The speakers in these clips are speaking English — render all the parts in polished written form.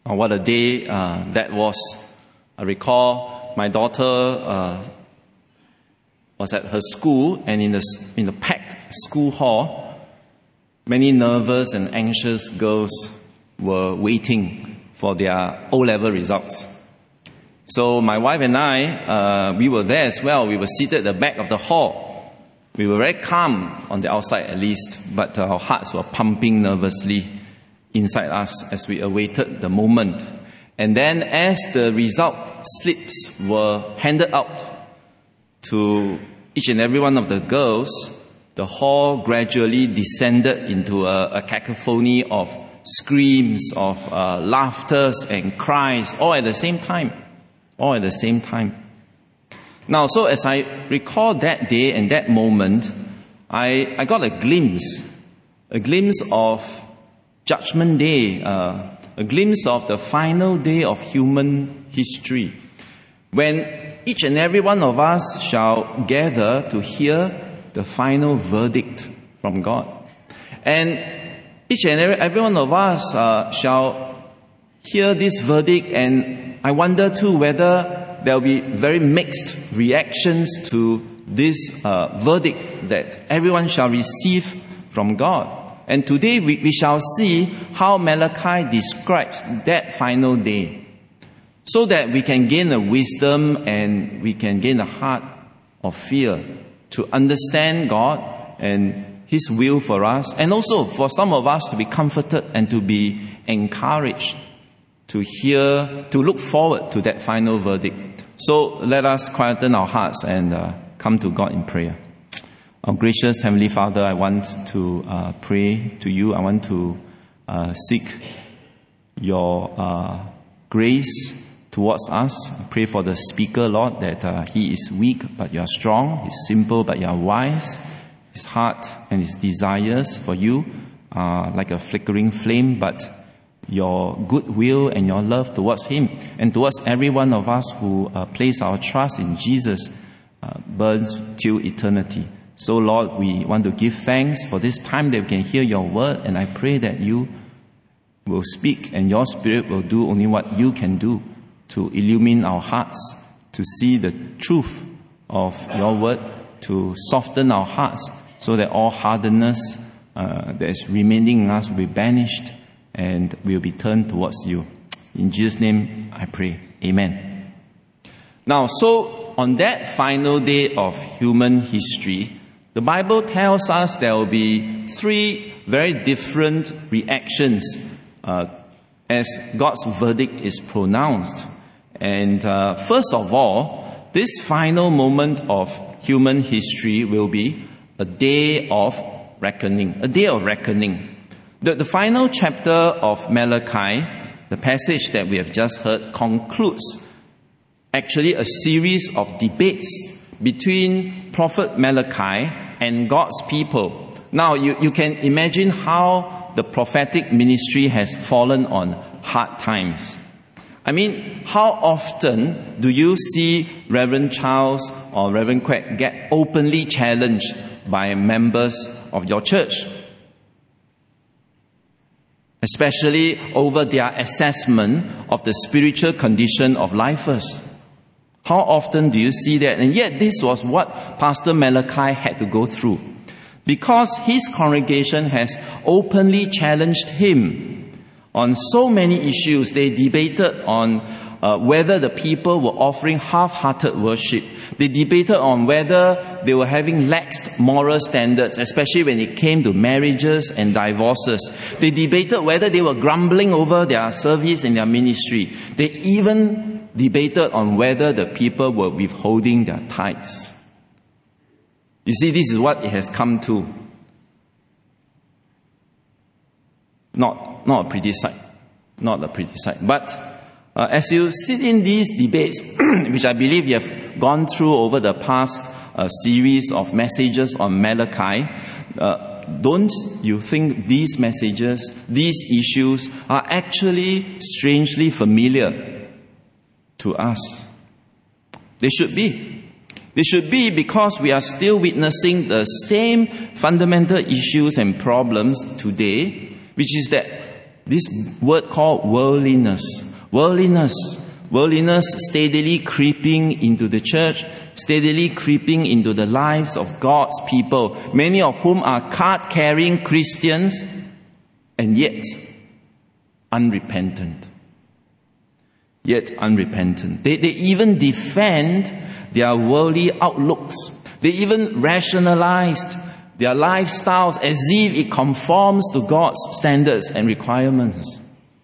What a day that was. I recall my daughter was at her school, and in the packed school hall, many nervous and anxious girls were waiting for their O-level results. So my wife and I, we were there as well. We were seated at the back of the hall. We were very calm on the outside at least, but our hearts were pumping nervously inside us as we awaited the moment. And then as the result slips were handed out to each and every one of the girls, the hall gradually descended into a cacophony of screams, of laughters and cries, all at the same time. Now, so as I recall that day and that moment, I got a glimpse of Judgment Day, a glimpse of the final day of human history, when each and every one of us shall gather to hear the final verdict from God. And each and every one of us shall hear this verdict, and I wonder too whether there will be very mixed reactions to this verdict that everyone shall receive from God. And today we shall see how Malachi describes that final day, so that we can gain a wisdom and we can gain a heart of fear to understand God and His will for us, and also for some of us to be comforted and to be encouraged to look forward to that final verdict. So let us quieten our hearts and come to God in prayer. Our gracious Heavenly Father, I want to pray to you. I want to seek your grace towards us. I pray for the speaker, Lord, that he is weak but you are strong. He's simple but you are wise. His heart and his desires for you are like a flickering flame, but your goodwill and your love towards him and towards every one of us who place our trust in Jesus burns till eternity. So Lord, we want to give thanks for this time that we can hear your word, and I pray that you will speak and your Spirit will do only what you can do to illumine our hearts, to see the truth of your word, to soften our hearts so that all hardness that is remaining in us will be banished and will be turned towards you. In Jesus' name I pray. Amen. Now, so on that final day of human history, the Bible tells us there will be three very different reactions as God's verdict is pronounced. And first of all, this final moment of human history will be a day of reckoning. A day of reckoning. The final chapter of Malachi, the passage that we have just heard, concludes actually a series of debates between Prophet Malachi and God's people. Now, you can imagine how the prophetic ministry has fallen on hard times. I mean, how often do you see Reverend Charles or Reverend Quek get openly challenged by members of your church, especially over their assessment of the spiritual condition of lifers? How often do you see that? And yet this was what Pastor Malachi had to go through, because his congregation has openly challenged him on so many issues. They debated on whether the people were offering half-hearted worship. They debated on whether they were having lax moral standards, especially when it came to marriages and divorces. They debated whether they were grumbling over their service and their ministry. They even debated on whether the people were withholding their tithes. You see, this is what it has come to. Not a pretty sight. Not a pretty sight. But as you sit in these debates, which I believe you have gone through over the past series of messages on Malachi, don't you think these messages, these issues are actually strangely familiar to us? They should be. They should be, because we are still witnessing the same fundamental issues and problems today, which is that this word called worldliness. Worldliness steadily creeping into the church, steadily creeping into the lives of God's people, many of whom are card-carrying Christians and yet unrepentant. They even defend their worldly outlooks. They even rationalized their lifestyles as if it conforms to God's standards and requirements.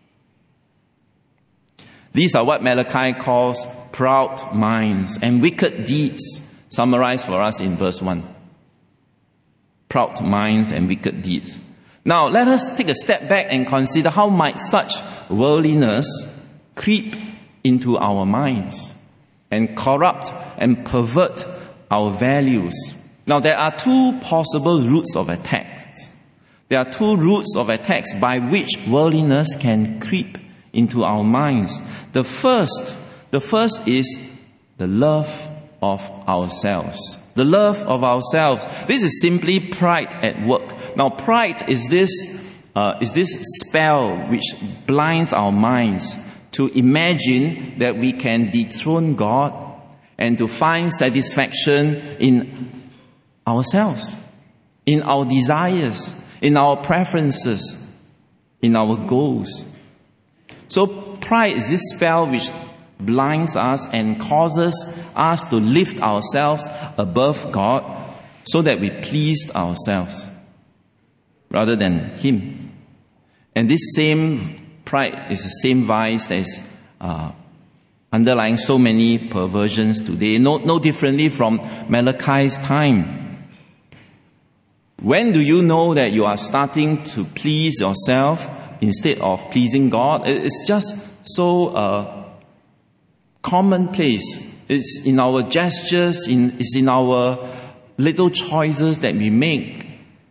These are what Malachi calls proud minds and wicked deeds, summarized for us in verse 1. Proud minds and wicked deeds. Now, let us take a step back and consider how might such worldliness creep into our minds and corrupt and pervert our values. Now, there are two possible routes of attacks. There are two routes of attacks by which worldliness can creep into our minds. The first is the love of ourselves. The love of ourselves. This is simply pride at work. Now, pride is this spell which blinds our minds to imagine that we can dethrone God and to find satisfaction in ourselves, in our desires, in our preferences, in our goals. So pride is this spell which blinds us and causes us to lift ourselves above God so that we please ourselves rather than Him. And this same pride is the same vice that is underlying so many perversions today, no differently from Malachi's time. When do you know that you are starting to please yourself instead of pleasing God? It's just so commonplace. It's in our gestures, it's in our little choices that we make.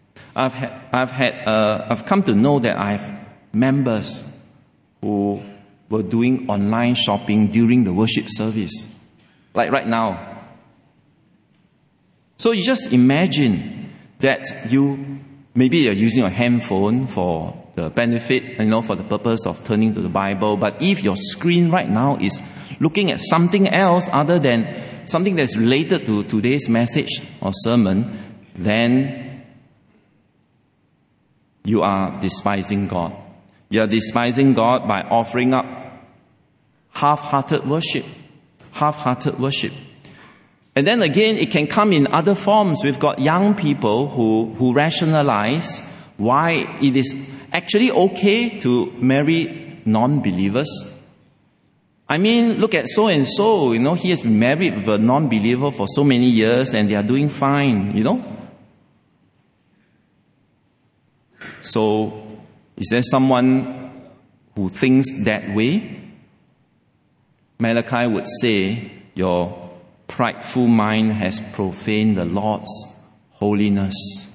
I've come to know that I have members who were doing online shopping during the worship service, like right now. So you just imagine that maybe you're using your handphone for the benefit, for the purpose of turning to the Bible. But if your screen right now is looking at something else other than something that's related to today's message or sermon, then you are despising God. You are despising God by offering up half-hearted worship. And then again, it can come in other forms. We've got young people who rationalize why it is actually okay to marry non-believers. I mean, look at so-and-so, he has been married with a non-believer for so many years and they are doing fine, So, is there someone who thinks that way? Malachi would say, your prideful mind has profaned the Lord's holiness.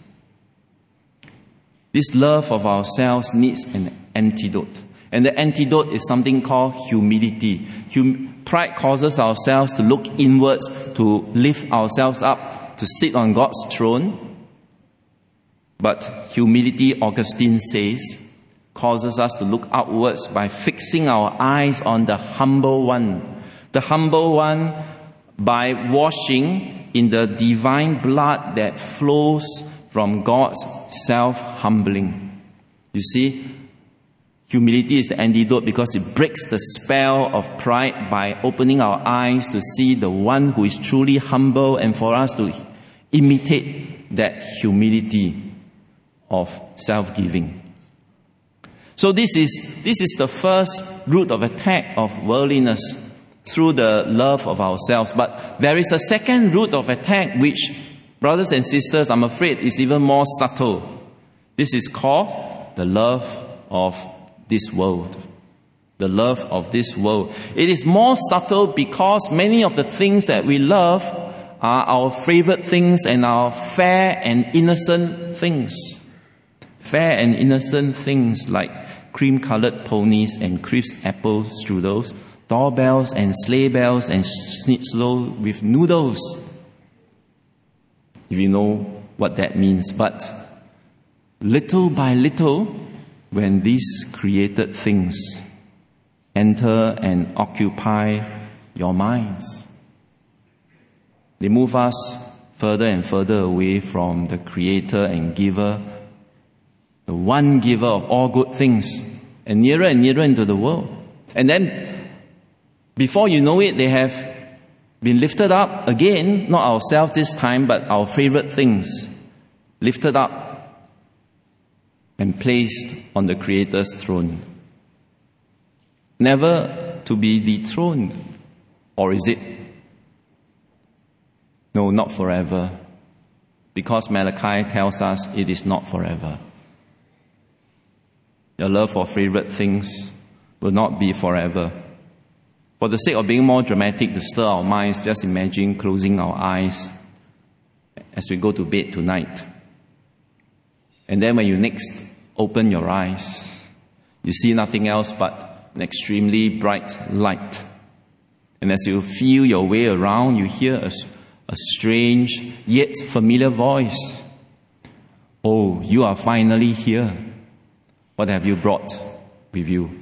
This love of ourselves needs an antidote. And the antidote is something called humility. Pride causes ourselves to look inwards, to lift ourselves up, to sit on God's throne. But humility, Augustine says, causes us to look outwards by fixing our eyes on the humble one. The humble one by washing in the divine blood that flows from God's self-humbling. You see, humility is the antidote because it breaks the spell of pride by opening our eyes to see the one who is truly humble and for us to imitate that humility of self-giving. So this is the first root of attack of worldliness, through the love of ourselves. But there is a second root of attack which, brothers and sisters, I'm afraid is even more subtle. This is called the love of this world. The love of this world. It is more subtle because many of the things that we love are our favorite things and our fair and innocent things. Fair and innocent things like cream-colored ponies and crisp apple strudels, doorbells and sleigh bells and schnitzel with noodles. If you know what that means. But little by little, when these created things enter and occupy your minds. They move us further and further away from the Creator and Giver, the one giver of all good things, and nearer into the world. And then, before you know it, they have been lifted up again, not ourselves this time, but our favorite things, lifted up and placed on the Creator's throne. Never to be dethroned. Or is it? No, not forever. Because Malachi tells us it is not forever. Your love for favorite things will not be forever. For the sake of being more dramatic, to stir our minds, just imagine closing our eyes as we go to bed tonight. And then when you next open your eyes, you see nothing else but an extremely bright light. And as you feel your way around, you hear a strange yet familiar voice. Oh, you are finally here. What have you brought with you?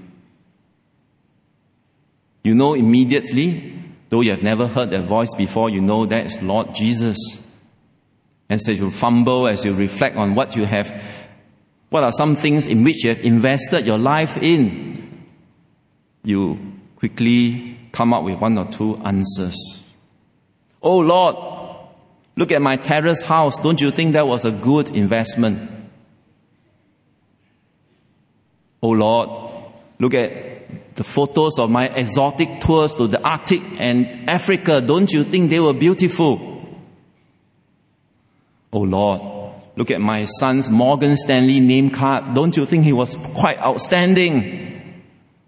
You know immediately, though you have never heard that voice before, you know that is Lord Jesus. As you fumble, as you reflect on what are some things in which you have invested your life in, you quickly come up with one or two answers. Oh Lord, look at my terrace house. Don't you think that was a good investment? Oh Lord, look at the photos of my exotic tours to the Arctic and Africa. Don't you think they were beautiful? Oh Lord, look at my son's Morgan Stanley name card. Don't you think he was quite outstanding?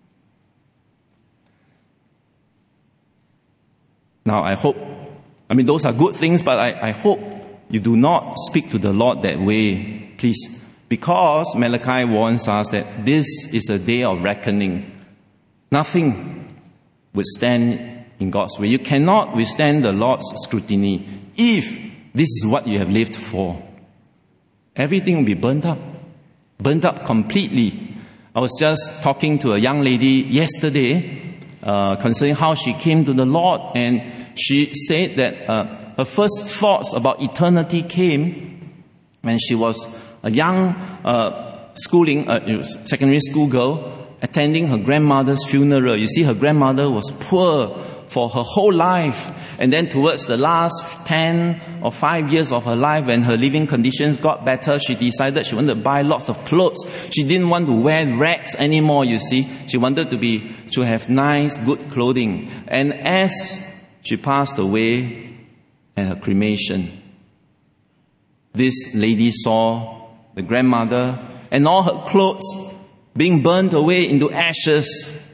Now those are good things, but I hope you do not speak to the Lord that way, please. Because Malachi warns us that this is a day of reckoning. Nothing would stand in God's way. You cannot withstand the Lord's scrutiny if this is what you have lived for. Everything will be burnt up completely. I was just talking to a young lady yesterday concerning how she came to the Lord, and she said that her first thoughts about eternity came when she was a young secondary school girl attending her grandmother's funeral. You see, her grandmother was poor for her whole life. And then towards the last 10 or 5 years of her life, when her living conditions got better, she decided she wanted to buy lots of clothes. She didn't want to wear rags anymore, you see. She wanted to have nice, good clothing. And as she passed away at her cremation, this lady saw the grandmother and all her clothes being burnt away into ashes.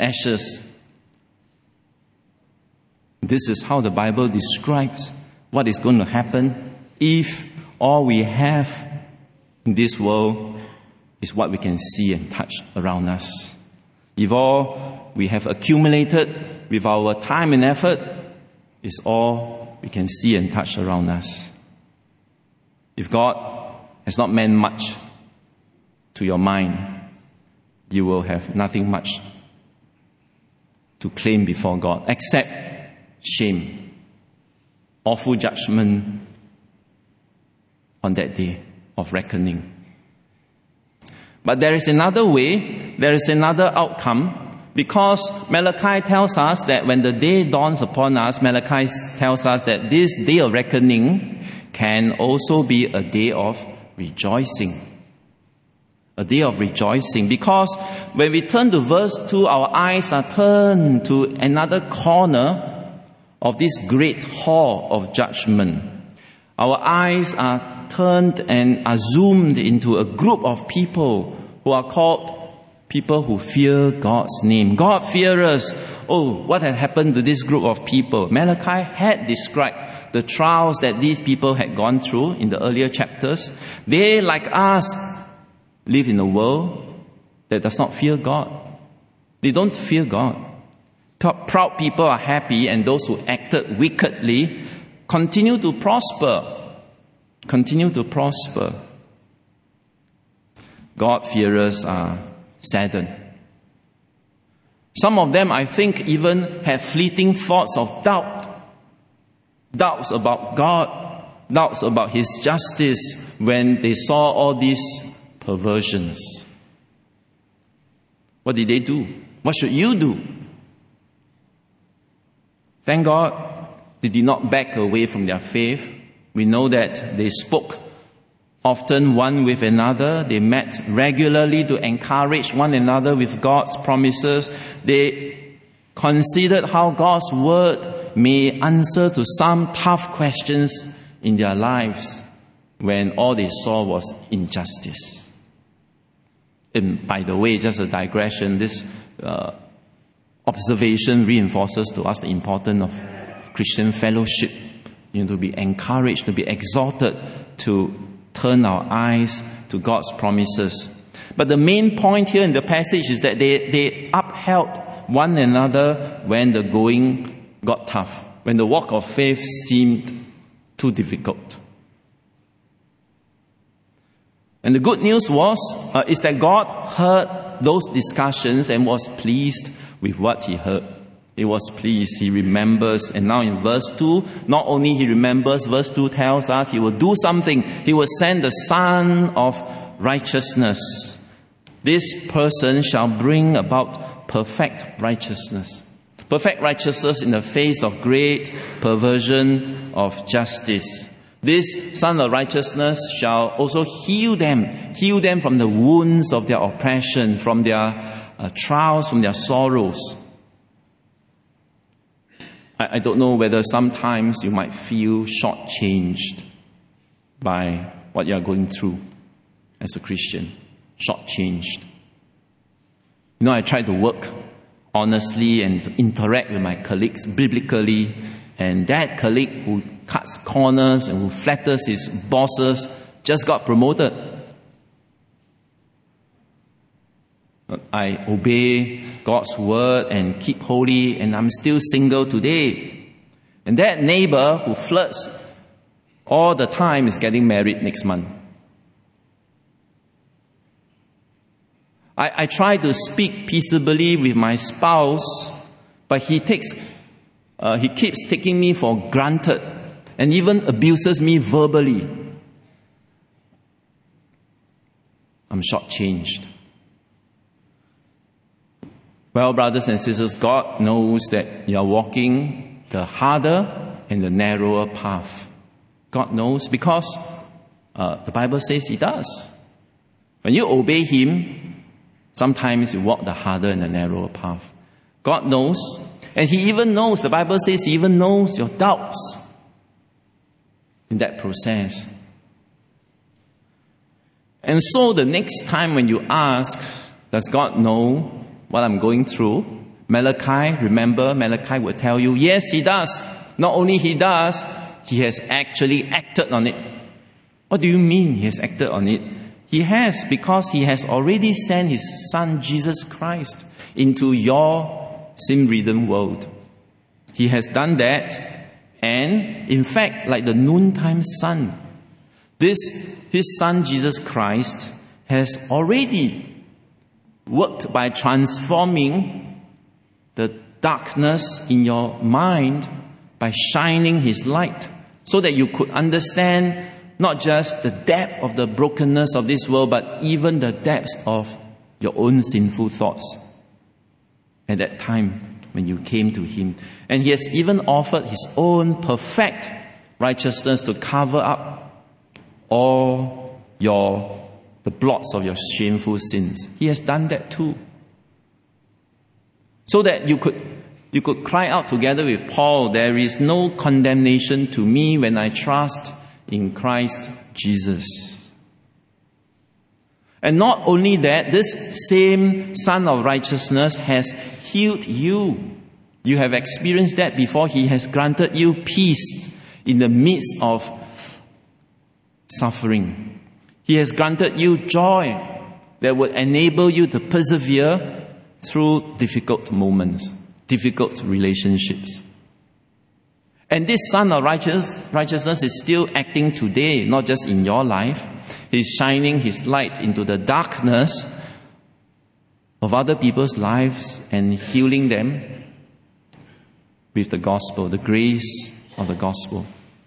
This is how the Bible describes what is going to happen if all we have in this world is what we can see and touch around us. If all we have accumulated with our time and effort is all we can see and touch around us. If God has not meant much to your mind, you will have nothing much to claim before God except shame, awful judgment on that day of reckoning. But there is another way, there is another outcome, because Malachi tells us that when the day dawns upon us, Malachi tells us that this day of reckoning can also be a day of rejoicing. A day of rejoicing, because when we turn to verse 2, our eyes are turned to another corner of this great hall of judgment. Our eyes are turned and are zoomed into a group of people who are called people who fear God's name. God-fearers. Oh, what had happened to this group of people? Malachi had described the trials that these people had gone through in the earlier chapters. They, like us, live in a world that does not fear God. They don't fear God. Proud people are happy, and those who acted wickedly continue to prosper. God-fearers are saddened. Some of them, I think, even have fleeting thoughts of doubt. Doubts about God, doubts about His justice when they saw all these perversions. What did they do? What should you do? Thank God they did not back away from their faith. We know that they spoke often one with another. They met regularly to encourage one another with God's promises. They considered how God's word may answer to some tough questions in their lives when all they saw was injustice. And by the way, just a digression, this observation reinforces to us the importance of Christian fellowship, to be encouraged, to be exhorted to turn our eyes to God's promises. But the main point here in the passage is that they upheld one another when the going got tough, when the walk of faith seemed too difficult. And the good news is that God heard those discussions and was pleased with what He heard. He was pleased. He remembers. And now in verse 2, not only He remembers, verse 2 tells us He will do something. He will send the Son of Righteousness. This person shall bring about perfect righteousness. Perfect righteousness in the face of great perversion of justice. This Son of Righteousness shall also heal them from the wounds of their oppression, from their trials, from their sorrows. I don't know whether sometimes you might feel shortchanged by what you are going through as a Christian. Shortchanged. I try to work honestly and interact with my colleagues biblically, and that colleague who cuts corners and who flatters his bosses just got promoted. I obey God's word and keep holy, and I'm still single today. And that neighbor who flirts all the time is getting married next month. I try to speak peaceably with my spouse, but he keeps taking me for granted and even abuses me verbally. I'm shortchanged. Well, brothers and sisters, God knows that you are walking the harder and the narrower path. God knows because the Bible says He does. When you obey Him, sometimes you walk the harder and the narrower path. God knows, and He even knows, the Bible says He even knows your doubts in that process. And so the next time when you ask, does God know what I'm going through? Malachi will tell you, yes, He does. Not only He does, He has actually acted on it. What do you mean He has acted on it? He has, because He has already sent His Son, Jesus Christ, into your sin-ridden world. He has done that, and in fact, like the noontime sun, His Son, Jesus Christ, has already worked by transforming the darkness in your mind by shining His light, so that you could understand not just the depth of the brokenness of this world, but even the depths of your own sinful thoughts at that time when you came to Him. And He has even offered His own perfect righteousness to cover up all the blots of your shameful sins. He has done that too. So that you could cry out together with Paul, there is no condemnation to me when I trust in Christ Jesus. And not only that, this same Son of Righteousness has healed you. You have experienced that before. He has granted you peace in the midst of suffering. He has granted you joy that will enable you to persevere through difficult moments, difficult relationships. And this Son of Righteousness is still acting today, not just in your life. He's shining His light into the darkness of other people's lives and healing them with the gospel, the grace of the gospel.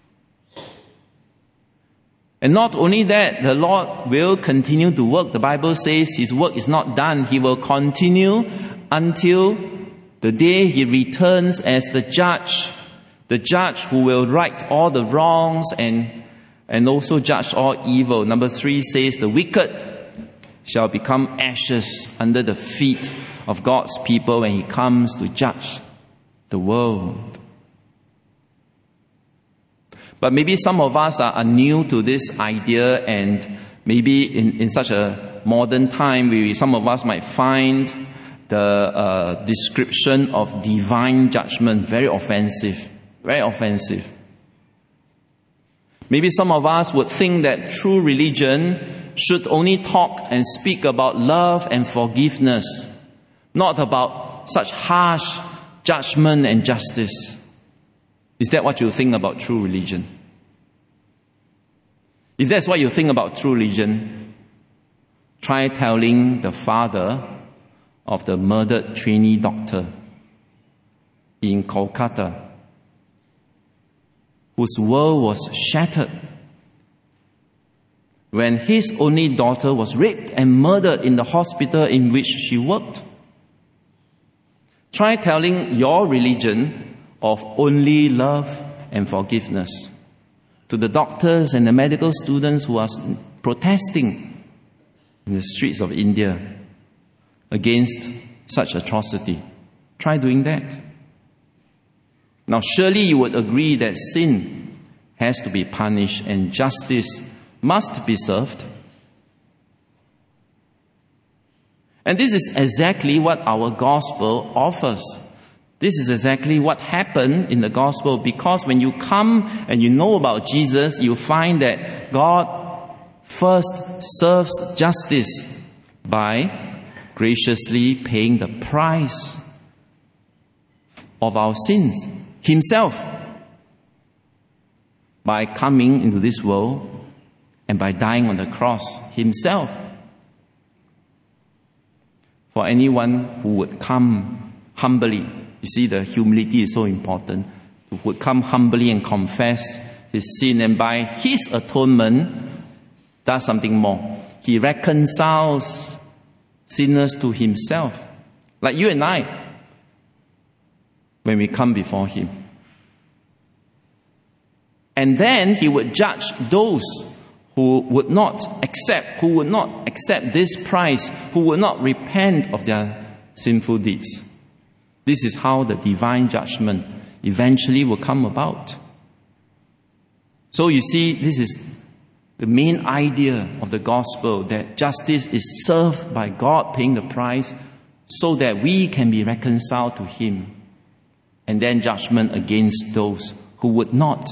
And not only that, the Lord will continue to work. The Bible says His work is not done. He will continue until the day He returns as the judge who will right all the wrongs and also judge all evil. Number 3 says, the wicked shall become ashes under the feet of God's people when He comes to judge the world. But maybe some of us are new to this idea, and maybe in such a modern time, some of us might find the description of divine judgment very offensive. Very offensive. Maybe some of us would think that true religion should only talk and speak about love and forgiveness, not about such harsh judgment and justice. Is that what you think about true religion? If that's what you think about true religion, try telling the father of the murdered trainee doctor in Kolkata, whose world was shattered when his only daughter was raped and murdered in the hospital in which she worked. Try telling your religion of only love and forgiveness to the doctors and the medical students who are protesting in the streets of India against such atrocity. Try doing that. Now, surely you would agree that sin has to be punished and justice must be served. And this is exactly what our gospel offers. This is exactly what happened in the gospel, because when you come and you know about Jesus, you find that God first serves justice by graciously paying the price of our sins Himself, by coming into this world and by dying on the cross Himself. For anyone who would come humbly, you see, the humility is so important, who would come humbly and confess his sin, and by His atonement does something more. He reconciles sinners to Himself, like you and I, when we come before Him. And then He would judge those who would not accept this price, who would not repent of their sinful deeds. This is how the divine judgment eventually will come about. So you see, this is the main idea of the gospel, that justice is served by God paying the price so that we can be reconciled to Him, and then judgment against those who would not.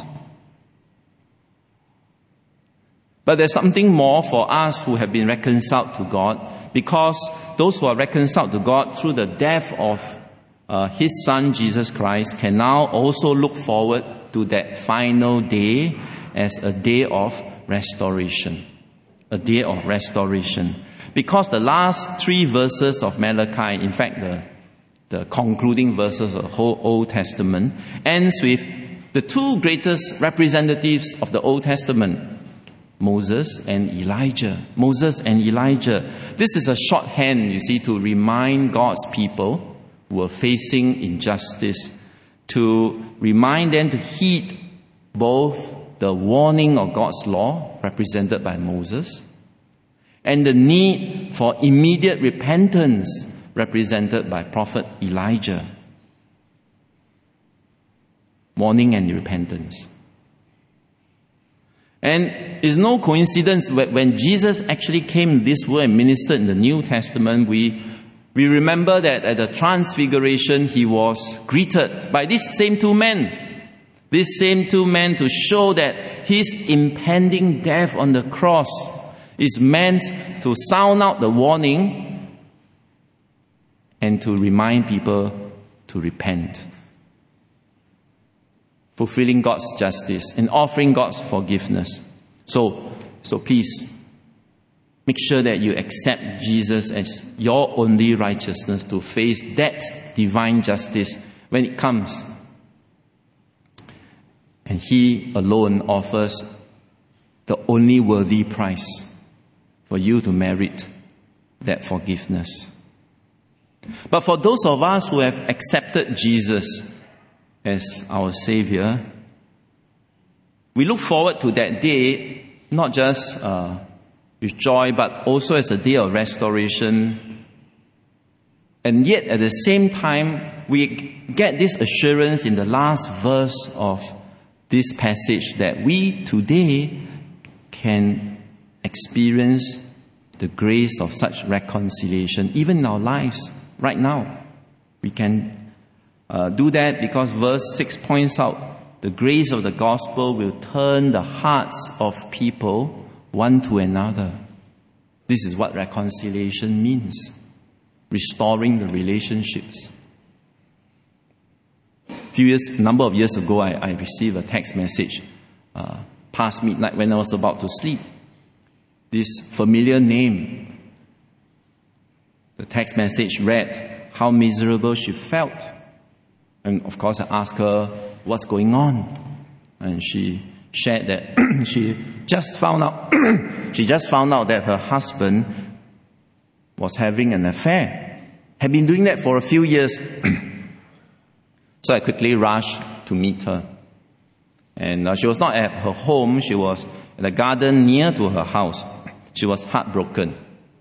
But there's something more for us who have been reconciled to God, because those who are reconciled to God through the death of His Son, Jesus Christ, can now also look forward to that final day as a day of restoration. A day of restoration. Because the last 3 verses of Malachi, in fact the concluding verses of the whole Old Testament, ends with the 2 greatest representatives of the Old Testament, Moses and Elijah. Moses and Elijah. This is a shorthand, you see, to remind God's people who were facing injustice, to remind them to heed both the warning of God's law, represented by Moses, and the need for immediate repentance, represented by Prophet Elijah. Warning and repentance. And it's no coincidence when Jesus actually came this world and ministered in the New Testament, we remember that at the Transfiguration He was greeted by these same 2 men. These same 2 men, to show that His impending death on the cross is meant to sound out the warning and to remind people to repent. Fulfilling God's justice and offering God's forgiveness. So please, Make sure that you accept Jesus as your only righteousness to face that divine justice when it comes. And He alone offers the only worthy price for you to merit that forgiveness. But for those of us who have accepted Jesus as our Savior, we look forward to that day, not just with joy, but also as a day of restoration. And yet, at the same time, we get this assurance in the last verse of this passage that we today can experience the grace of such reconciliation, even in our lives right now. We can do that because verse 6 points out the grace of the gospel will turn the hearts of people one to another. This is what reconciliation means. Restoring the relationships. A number of years ago, I received a text message past midnight when I was about to sleep. This familiar name. The text message read how miserable she felt. And of course, I asked her, what's going on? And she shared that she just found out that her husband was having an affair. Had been doing that for a few years. So I quickly rushed to meet her. And she was not at her home. She was in a garden near to her house. She was heartbroken.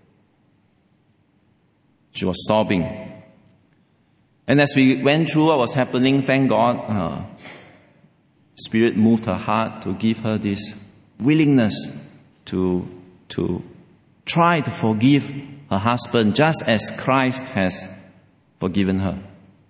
She was sobbing. And as we went through what was happening, thank God, Spirit moved her heart to give her this willingness to try to forgive her husband just as Christ has forgiven her.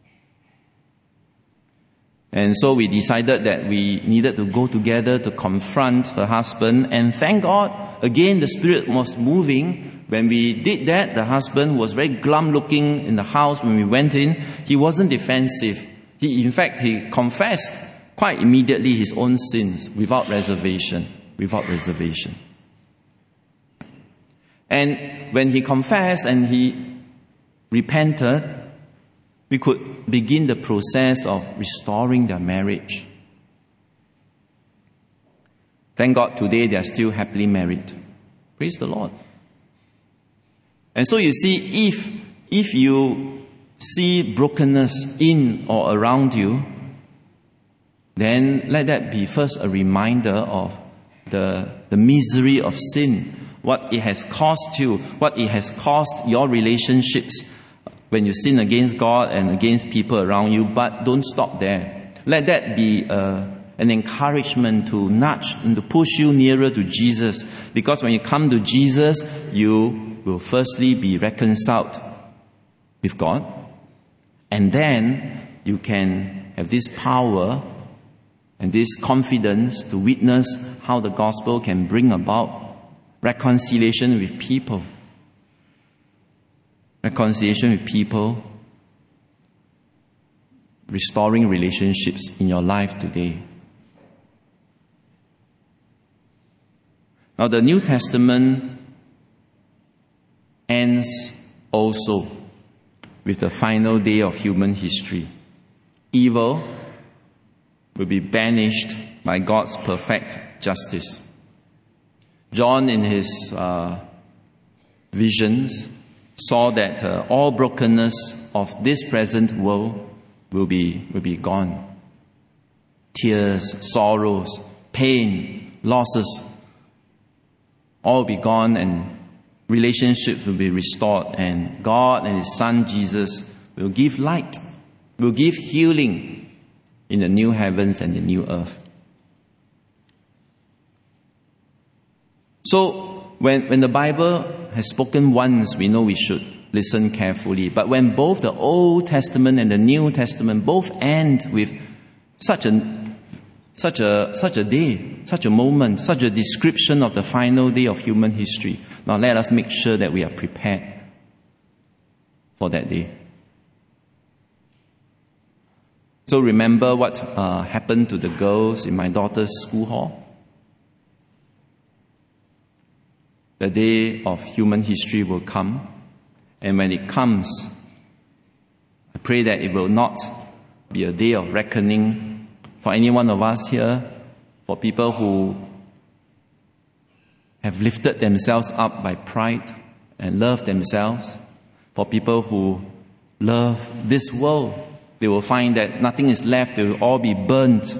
And so we decided that we needed to go together to confront her husband. And thank God, again, the Spirit was moving. When we did that, the husband was very glum looking in the house when we went in. He wasn't defensive. In fact, he confessed quite immediately his own sins without reservation. And when he confessed and he repented, we could begin the process of restoring their marriage. Thank God today they are still happily married. Praise the Lord. And so you see, if you see brokenness in or around you, then let that be first a reminder of the misery of sin, what it has cost you, what it has cost your relationships when you sin against God and against people around you. But don't stop there. Let that be an encouragement to nudge and to push you nearer to Jesus. Because when you come to Jesus, you will firstly be reconciled with God. And then you can have this power and this confidence to witness how the gospel can bring about reconciliation with people. Reconciliation with people, restoring relationships in your life today. Now, the New Testament ends also with the final day of human history. Evil will be banished by God's perfect justice. John, in his visions, saw that all brokenness of this present world will be gone. Tears, sorrows, pain, losses, all will be gone, and relationships will be restored, and God and His Son Jesus will give light, will give healing in the new heavens and the new earth. So, when the Bible has spoken once, we know we should listen carefully. But when both the Old Testament and the New Testament both end with such a day, such a moment, such a description of the final day of human history, now let us make sure that we are prepared for that day. So remember what happened to the girls in my daughter's school hall? the day of human history will come. And when it comes, I pray that it will not be a day of reckoning for any one of us here, for people who have lifted themselves up by pride and love themselves, for people who love this world. They will find that nothing is left, they will all be burnt,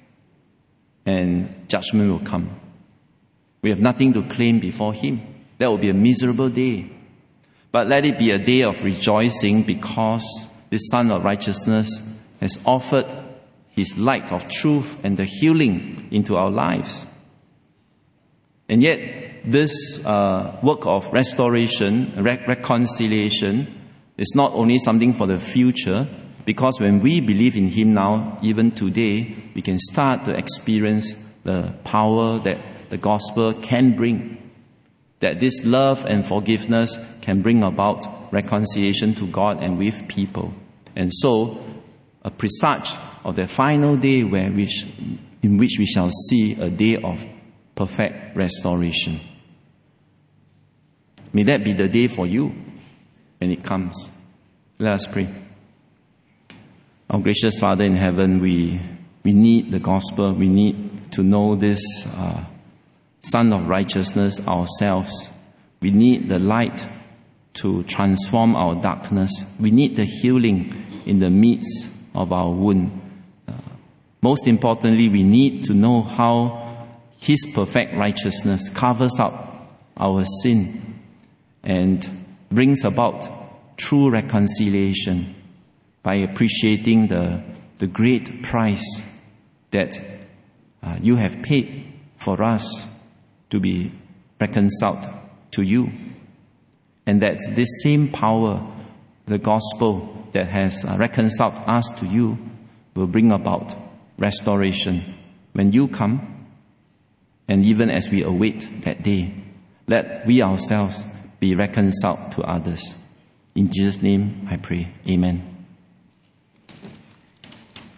and judgment will come. We have nothing to claim before Him. That will be a miserable day. But let it be a day of rejoicing, because this Son of Righteousness has offered His light of truth and the healing into our lives. And yet, this work of restoration, reconciliation, is not only something for the future, because when we believe in Him now, even today, we can start to experience the power that the gospel can bring. That this love and forgiveness can bring about reconciliation to God and with people. And so, a presage of the final day in which we shall see a day of perfect restoration. May that be the day for you when it comes. Let us pray. Our gracious Father in heaven, we need the gospel. We need to know this Son of Righteousness ourselves. We need the light to transform our darkness. We need the healing in the midst of our wound. Most importantly, we need to know how His perfect righteousness covers up our sin and brings about true reconciliation by appreciating the great price that you have paid for us to be reconciled to you. And that this same power, the gospel that has reconciled us to you, will bring about restoration when you come. And even as we await that day, let we ourselves be reconciled to others. In Jesus' name I pray. Amen.